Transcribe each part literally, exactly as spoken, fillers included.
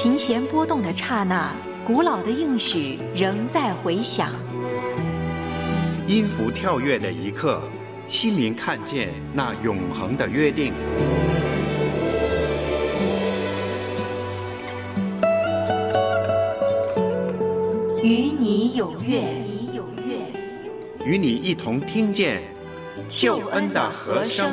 琴弦拨动的刹那，古老的应许仍在回响。 音符跳跃的一刻，心灵看见那永恒的约定。 与你有约， 与你一同听见救恩的和声。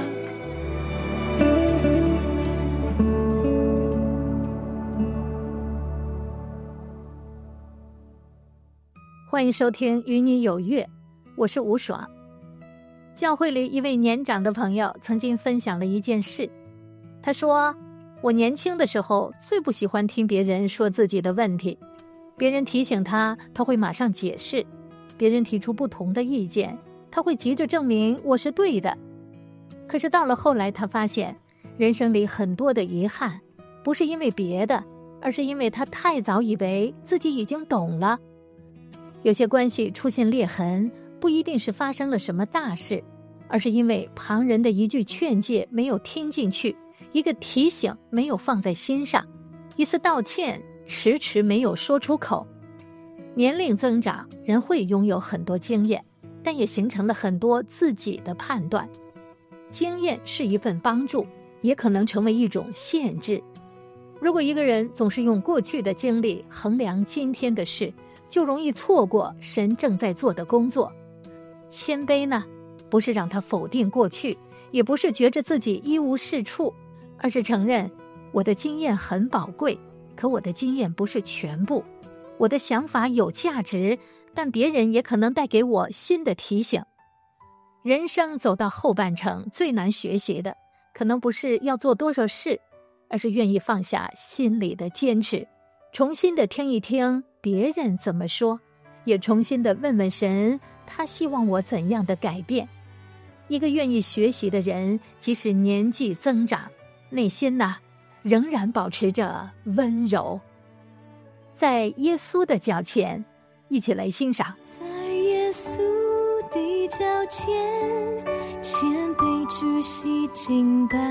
欢迎收听与你有约，我是吴爽。教会里一位年长的朋友曾经分享了一件事，他说，我年轻的时候最不喜欢听别人说自己的问题，别人提醒他，他会马上解释，别人提出不同的意见，他会急着证明我是对的。可是到了后来，他发现人生里很多的遗憾，不是因为别的，而是因为他太早以为自己已经懂了。有些关系出现裂痕，不一定是发生了什么大事，而是因为旁人的一句劝诫没有听进去，一个提醒没有放在心上，一次道歉迟迟没有说出口。年龄增长，人会拥有很多经验，但也形成了很多自己的判断。经验是一份帮助，也可能成为一种限制。如果一个人总是用过去的经历衡量今天的事，就容易错过神正在做的工作。谦卑呢，不是让他否定过去，也不是觉着自己一无是处，而是承认我的经验很宝贵，可我的经验不是全部，我的想法有价值，但别人也可能带给我新的提醒。人生走到后半程，最难学习的可能不是要做多少事，而是愿意放下心里的坚持，重新的听一听别人怎么说，也重新的问问神，他希望我怎样的改变。一个愿意学习的人，即使年纪增长，内心呢仍然保持着温柔。在耶稣的脚前，一起来欣赏。 在耶稣的脚前，谦卑屈膝敬拜，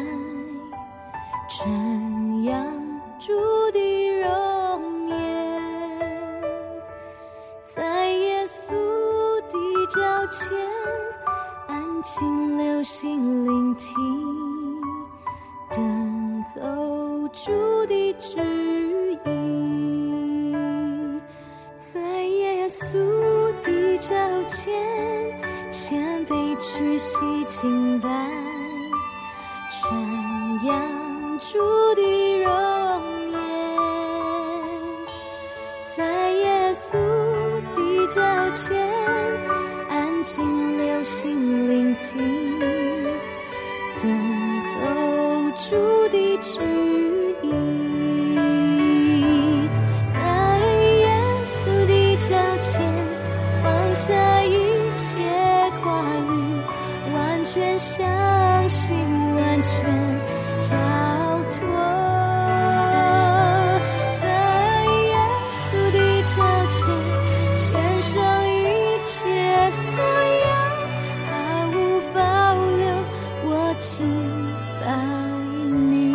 瞻仰主的容颜。在耶稣的脚前，安静留心聆听，等候主的旨意。在耶稣的脚前，谦卑屈膝敬拜，瞻仰主的容颜。在耶稣的脚前，安静留心聆听，等候主的旨意。在耶稣的脚前，放下一切挂虑，完全相信，完全交托。在耶稣的脚前，献上一切所有，毫无保留，我敬拜你。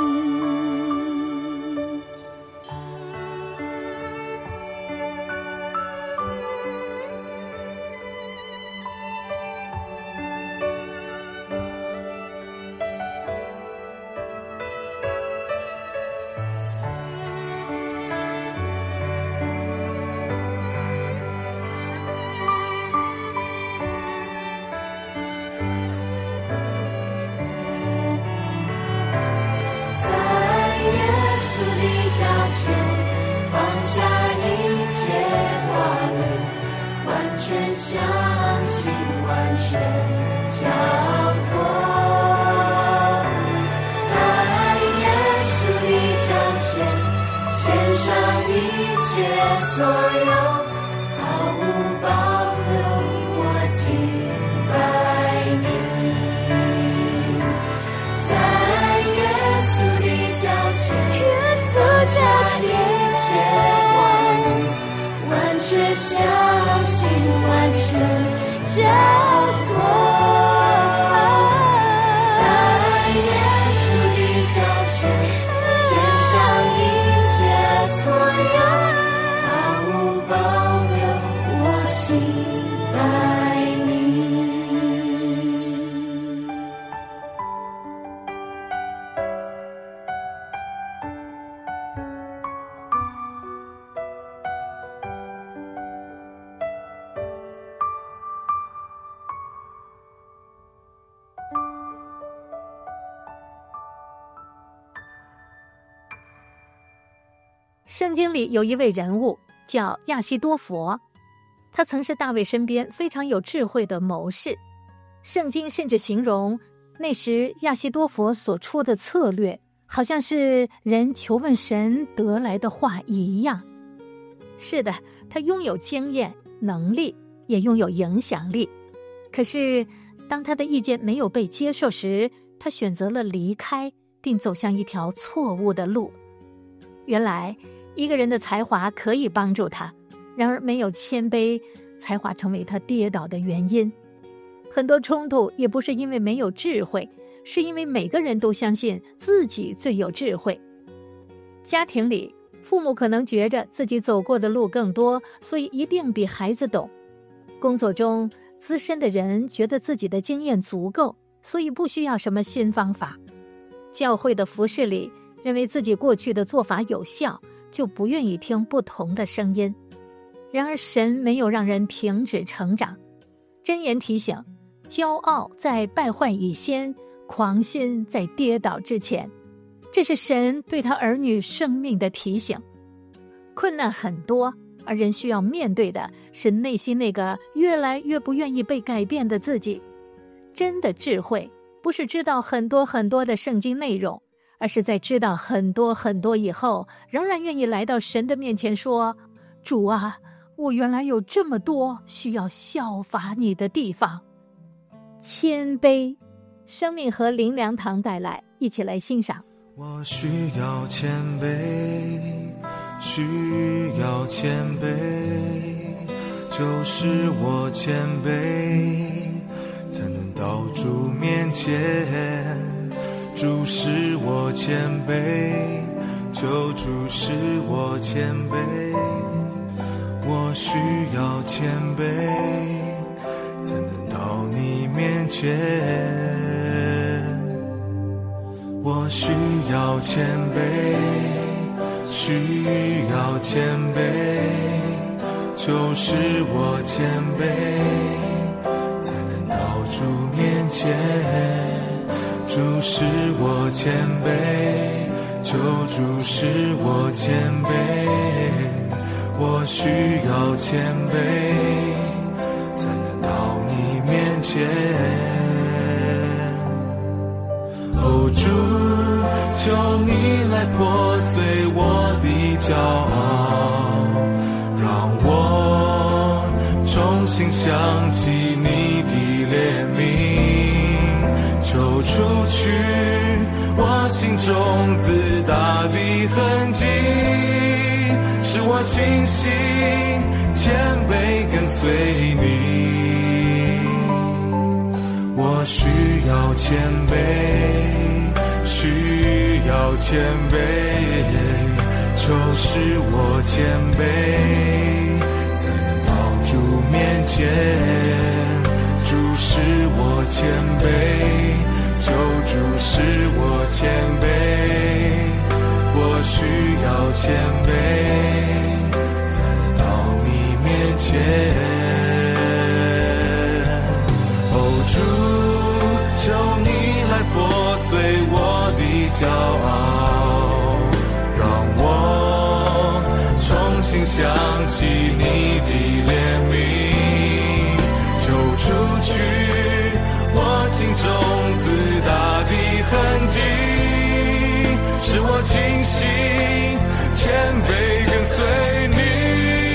相信，完全交托。在耶稣的脚前，献上一切所有，毫无保留，我敬拜你。在耶稣的脚前，耶稣脚前，一切挂虑，完全相信，完全交托。在耶稣的脚前，献上一切圣经里有一位人物叫亚西多佛，他曾是大卫身边非常有智慧的谋士。圣经甚至形容那时亚西多佛所出的策略，好像是人求问神得来的话一样。是的，他拥有经验、能力，也拥有影响力。可是当他的意见没有被接受时，他选择了离开，并走向一条错误的路。原来一个人的才华可以帮助他，然而没有谦卑，才华成为他跌倒的原因。很多冲突也不是因为没有智慧，是因为每个人都相信自己最有智慧。家庭里，父母可能觉着自己走过的路更多，所以一定比孩子懂。工作中，资深的人觉得自己的经验足够，所以不需要什么新方法。教会的服事里，认为自己过去的做法有效，就不愿意听不同的声音。然而神没有让人停止成长。箴言提醒，骄傲在败坏以先，狂心在跌倒之前。这是神对他儿女生命的提醒。困难很多，而人需要面对的是内心那个越来越不愿意被改变的自己。真的智慧不是知道很多很多的圣经内容，而是在知道很多很多以后，仍然愿意来到神的面前说，主啊，我原来有这么多需要效法你的地方。谦卑，生命和林良堂带来，一起来欣赏。 我需要谦卑，需要谦卑，就是我谦卑，才能到主面前。主使我谦卑，求主使我谦卑。我需要谦卑，才能到你面前。我需要谦卑，需要谦卑，求使我谦卑，才能到主面前。主使我谦卑，求主使我谦卑。我需要谦卑，才能到你面前。哦，主，求你来破碎我的骄傲，让我重新想起你的怜悯，求除去我心中自大的痕迹，使我清醒谦卑跟随你。我需要谦卑，需要谦卑，求使我谦卑，才能到主面前。主使我谦卑，求主使我谦卑。我需要谦卑，才能到你面前。哦，主，求你来破碎我的骄傲，让我重新想起你的怜悯，求除去我心中自大的痕迹，使我清醒谦卑跟随你。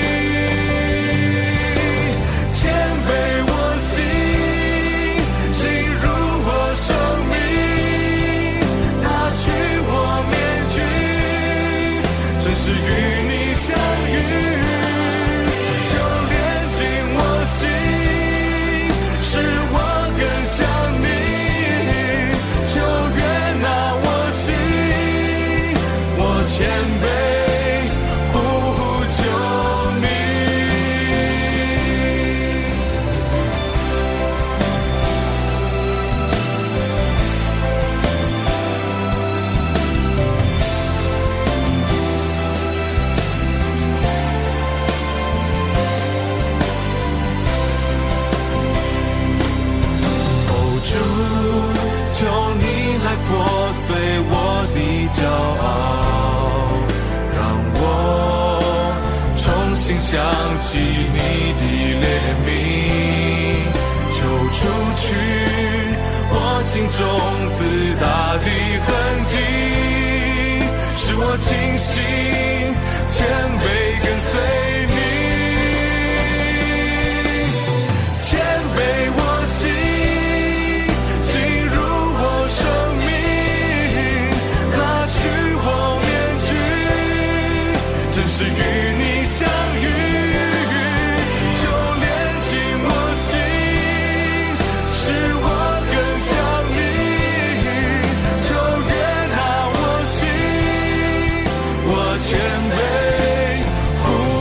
谦卑我心，进入我生命，拿去我面具，真是与你相遇。就连进我心，使我更像你，就悦纳我心，我谦卑呼求你。哦，主，求你来破碎我的骄傲，让我心想起你的怜悯，就除去我心中自大的痕迹，使我清醒谦卑跟随你，谦卑我心进入我生命，拿去我面具，正是与你相遇，就连进我心，使我更像你，就悦纳我心，我谦卑呼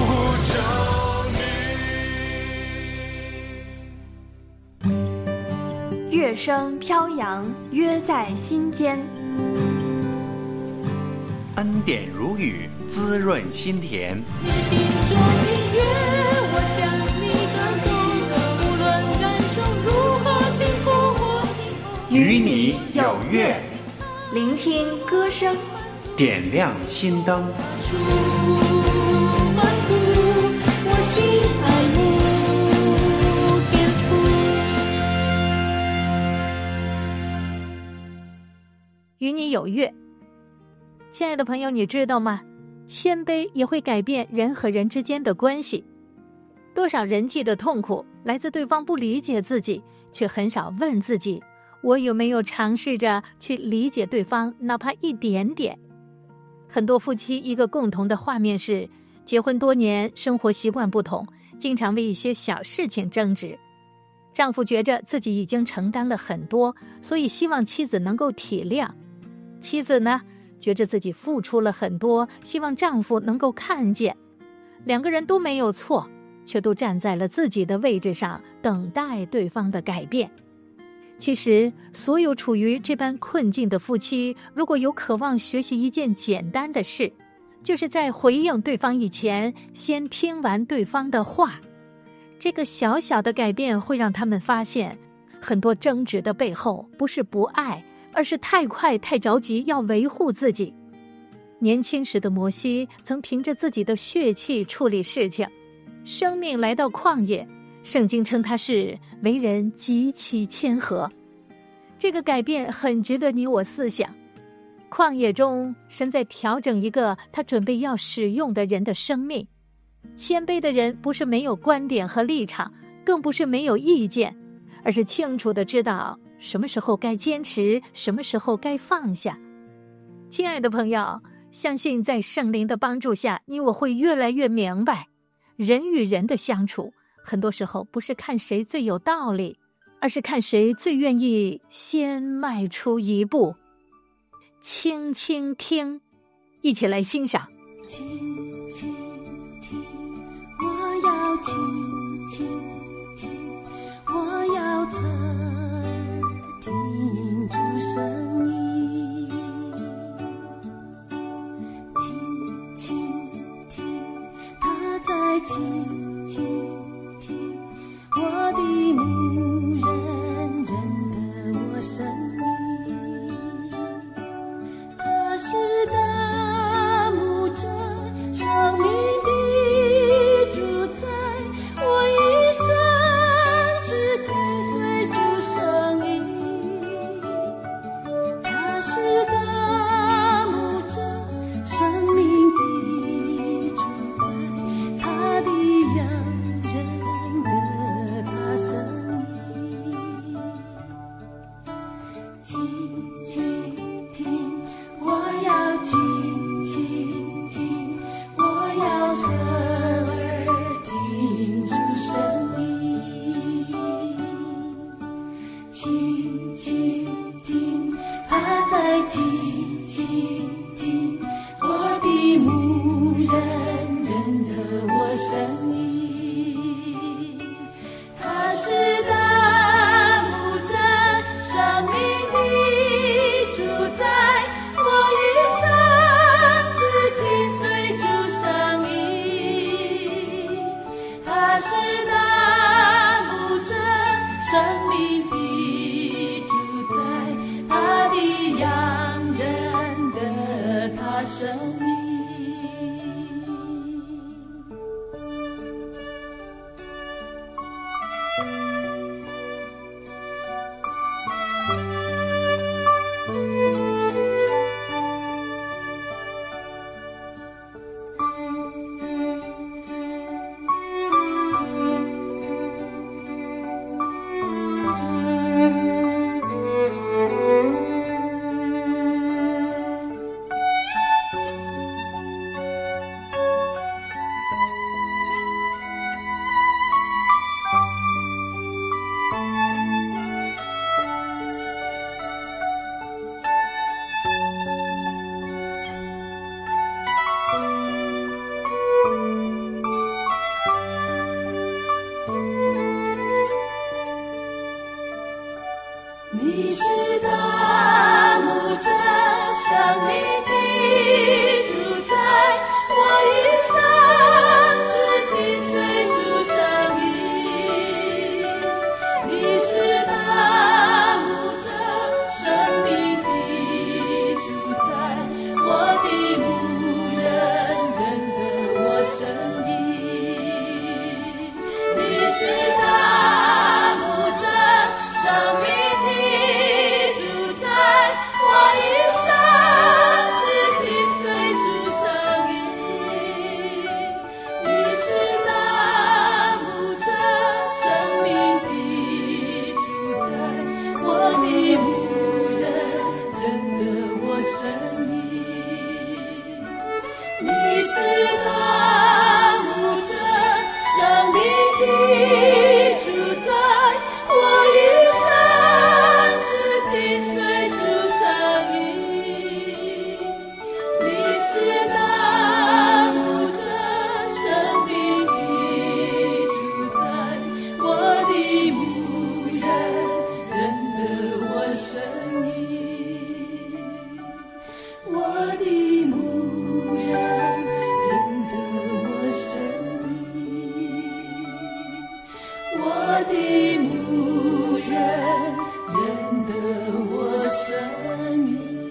求你。 乐声飘扬，约在心间。 恩典如雨，滋润心田。 你心中的约，我向你相送，无论人生如何幸福或幸福， 与你有约， 聆听歌声， 点亮心灯。 出欢呼，我心爱慕天父。 与你有约。亲爱的朋友，你知道吗？谦卑也会改变人和人之间的关系。多少人际的痛苦来自对方不理解自己，却很少问自己，我有没有尝试着去理解对方，哪怕一点点。很多夫妻一个共同的画面是，结婚多年，生活习惯不同，经常为一些小事情争执。丈夫觉着自己已经承担了很多，所以希望妻子能够体谅。妻子呢，觉着自己付出了很多，希望丈夫能够看见。两个人都没有错，却都站在了自己的位置上，等待对方的改变。其实，所有处于这般困境的夫妻，如果有渴望学习一件简单的事，就是在回应对方以前，先听完对方的话。这个小小的改变会让他们发现，很多争执的背后不是不爱，而是太快太着急要维护自己。年轻时的摩西曾凭着自己的血气处理事情，生命来到旷野，圣经称他是为人极其谦和。这个改变很值得你我思想。旷野中，神在调整一个他准备要使用的人的生命。谦卑的人不是没有观点和立场，更不是没有意见，而是清楚地知道什么时候该坚持，什么时候该放下。亲爱的朋友，相信在圣灵的帮助下，你我会越来越明白，人与人的相处，很多时候不是看谁最有道理，而是看谁最愿意先迈出一步。轻轻听，一起来欣赏。 轻轻听，我要轻轻听，我要侧耳听出声音，轻轻听，他在轻轻听，我的牧人认得我声音，他是大牧者，生命的主宰，我一生只跟随主声音。他是大牧者，生命的主宰，他的羊认得他声音。轻轻听，我要轻轻听，我要侧耳听出声音，轻轻听，他在轻轻听，我的牧人认得我声音，他是大牧者，生命的主宰，我一生只听随主声音，他是大牧者，生命的主宰，他的羊认得他声音。 命的主宰，我一生只听随主声音。你是大牧者，生命的主宰，我的牧人认得我声音。你是大牧者，生命的主宰，我一生只听随主声音。你是大牧者，生命的主宰，我的牧人认得我声音。你是大牧者，生命的主宰，我一生只听随主声音。你是大牧者，生命的主宰，我的牧人认得我声音。我的牧人认得我声音。我的牧人认得我声音。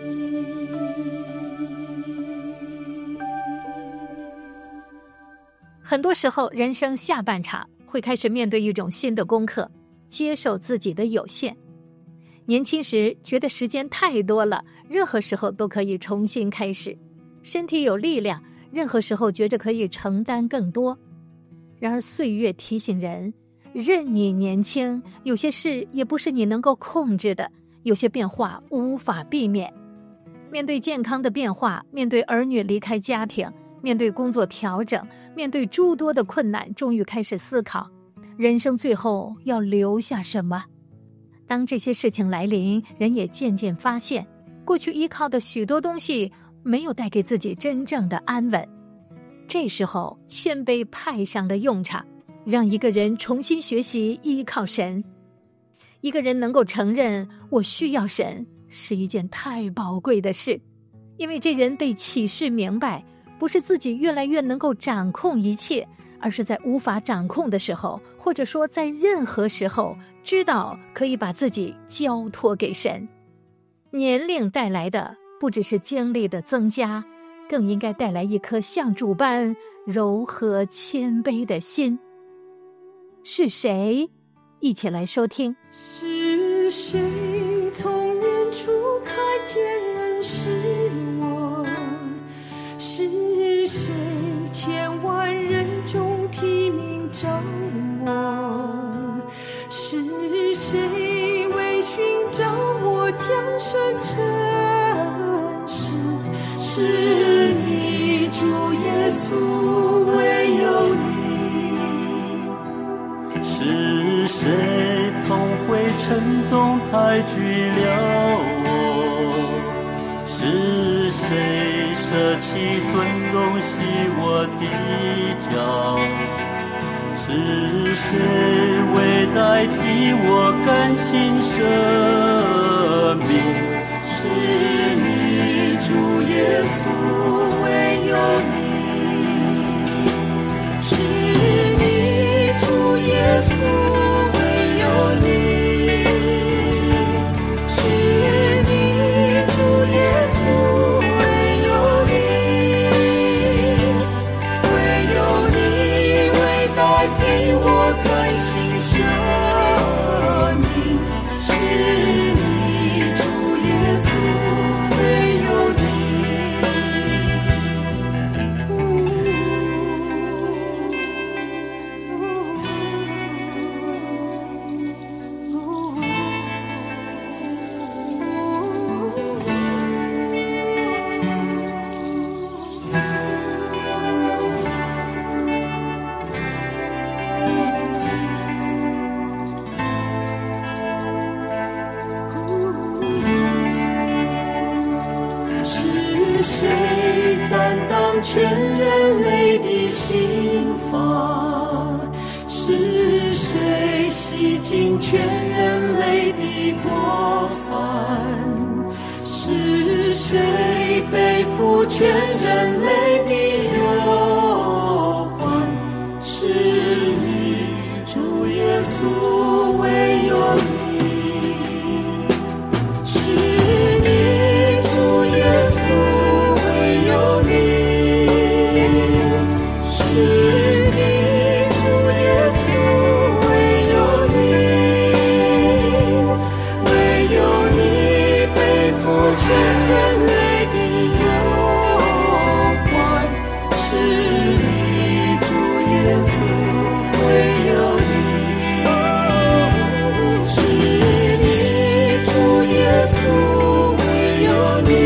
很多时候，人生下半场会开始面对一种新的功课，接受自己的有限。年轻时觉得时间太多了，任何时候都可以重新开始，身体有力量，任何时候觉着可以承担更多。然而岁月提醒人，任你年轻，有些事也不是你能够控制的，有些变化无法避免。面对健康的变化，面对儿女离开家庭，面对工作调整，面对诸多的困难，终于开始思考，人生最后要留下什么？当这些事情来临，人也渐渐发现，过去依靠的许多东西没有带给自己真正的安稳。这时候，谦卑派上了用场，让一个人重新学习依靠神。一个人能够承认我需要神，是一件太宝贵的事，因为这人被启示明白，不是自己越来越能够掌控一切，而是在无法掌控的时候，或者说在任何时候，知道可以把自己交托给神。年龄带来的不只是经历的增加，更应该带来一颗像主般柔和谦卑的心。是谁？一起来收听。 是谁从远处看见认识我？是谁千万人中提名找我？是谁为寻找我降生成世？是你主耶稣，唯有你。 是谁从灰尘中抬举了我？是谁舍弃尊荣洗我的脚？是谁为代替我甘心舍命？ 是你主耶稣，唯有你。是你主耶稣，唯有你。是你主耶稣，唯有你。唯有你为代替我甘心舍命。是你主耶稣，唯有你。是谁担当全人类的刑罚？是谁洗净全人类的过犯？是谁负全人类的忧患，是你，主耶稣，唯有你，是你，主耶稣，唯有你，是全人类的忧患，是你，主耶稣，唯有你，是你，主耶稣，唯有你，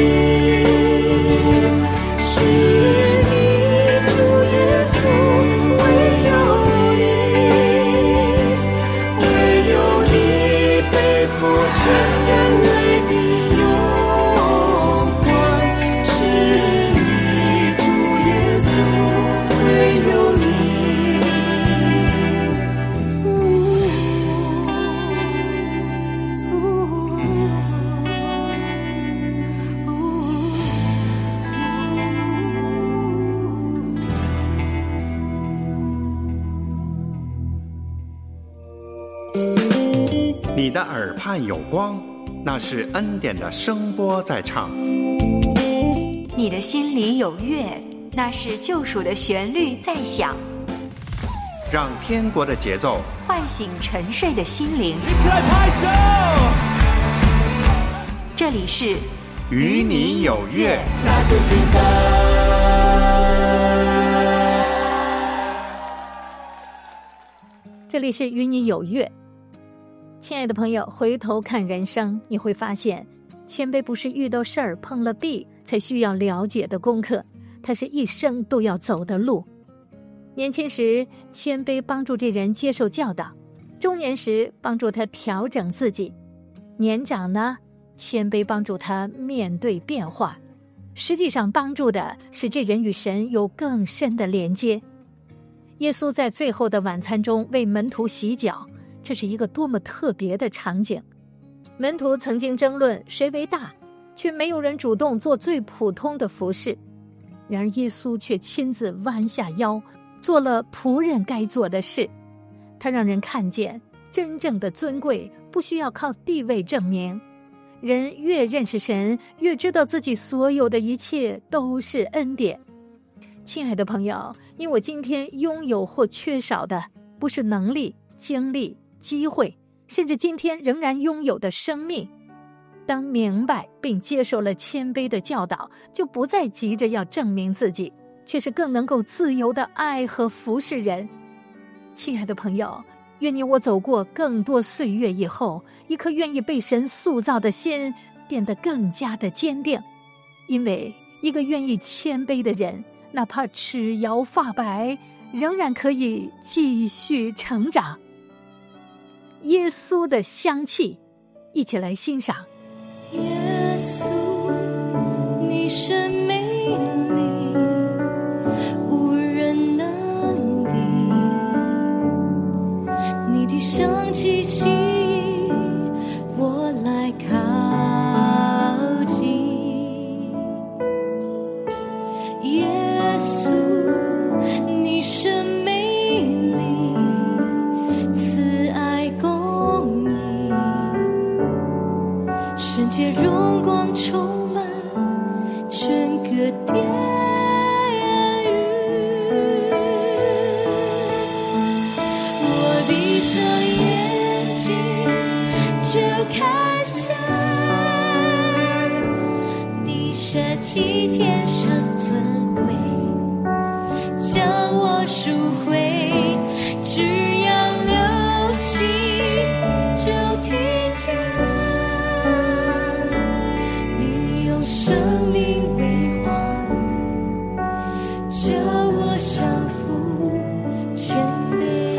是你，主耶稣，唯有你，唯有你背负全人类的忧你的耳畔有光，那是恩典的声波在唱； 你的心里有乐，那是救赎的旋律在响。 让天国的节奏唤醒沉睡的心灵。这里是与你有约。 那是真这里是与你有约。亲爱的朋友，回头看人生，你会发现谦卑不是遇到事儿碰了壁才需要了解的功课，它是一生都要走的路。年轻时谦卑帮助这人接受教导，中年时帮助他调整自己，年长呢，谦卑帮助他面对变化，实际上帮助的是这人与神有更深的连接。耶稣在最后的晚餐中为门徒洗脚，这是一个多么特别的场景。门徒曾经争论谁为大，却没有人主动做最普通的服事，然而耶稣却亲自弯下腰，做了仆人该做的事。他让人看见真正的尊贵不需要靠地位证明，人越认识神，越知道自己所有的一切都是恩典。亲爱的朋友，因为我今天拥有或缺少的不是能力、精力、机会，甚至今天仍然拥有的生命。当明白并接受了谦卑的教导，就不再急着要证明自己，却是更能够自由的爱和服侍人。亲爱的朋友，愿你我走过更多岁月以后，一颗愿意被神塑造的心变得更加的坚定。因为一个愿意谦卑的人，哪怕齿摇发白，仍然可以继续成长。耶稣的香气，一起来欣赏。 耶稣，你是美丽，无人能比，你的香气吸引我来靠近。耶稣，你是美丽，慈爱公义，圣洁荣光充满整个殿宇。我闭上眼睛就看见你舍弃天上尊贵，将我赎回，只要流心就听见你用生命为花，叫我降服谦卑。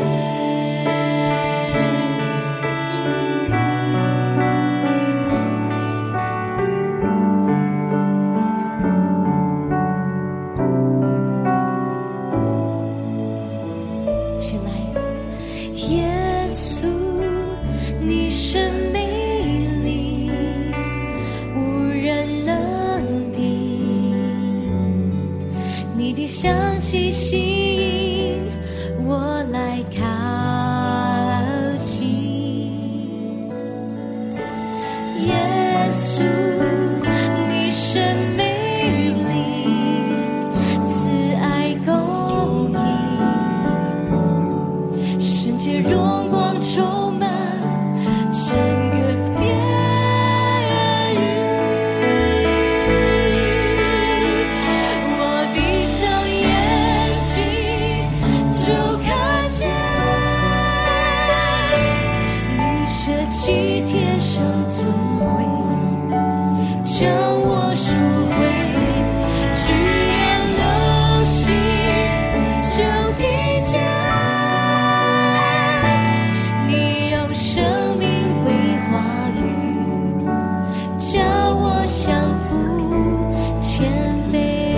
想起吸引我来靠近。耶稣，你真美丽，慈爱公义，圣洁荣光充满整个天宇。我闭上眼睛就看见你舍弃天上尊贵，将我赎回，居然流行就地间。你用生命为话语，叫我降服谦卑。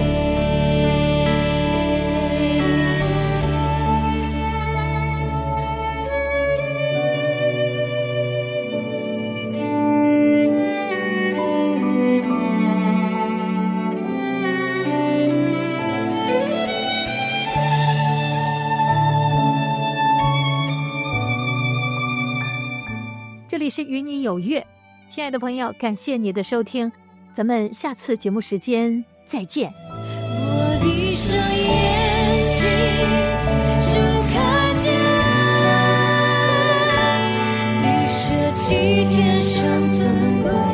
这里是与你有约，亲爱的朋友，感谢你的收听，咱们下次节目时间再见。 我闭上眼睛就看见你舍弃天上尊贵，